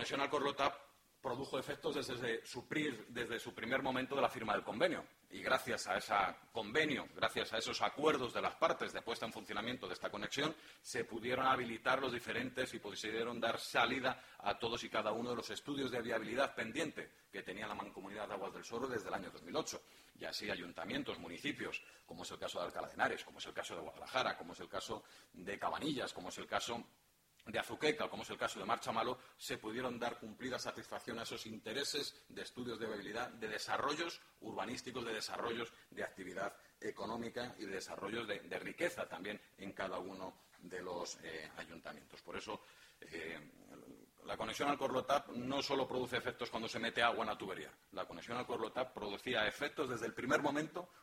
conexión al Corlotap produjo efectos desde su primer momento de la firma del convenio. Y gracias a ese convenio, gracias a esos acuerdos de las partes de puesta en funcionamiento de esta conexión, se pudieron habilitar los diferentes y pudieron dar salida a todos y cada uno de los estudios de viabilidad pendiente que tenía la Mancomunidad de Aguas del Soro desde el año 2008. Y así ayuntamientos, municipios, como es el caso de Alcalá de Henares, como es el caso de Guadalajara, como es el caso de Cabanillas, como es el caso de Azuqueca, como es el caso de Marchamalo, se pudieron dar cumplida satisfacción a esos intereses de estudios de viabilidad, de desarrollos urbanísticos, de desarrollos de actividad económica y de desarrollos de riqueza también en cada uno de los ayuntamientos. Por eso, la conexión al Corlotap no solo produce efectos cuando se mete agua en la tubería. La conexión al Corlotap producía efectos desde el primer momento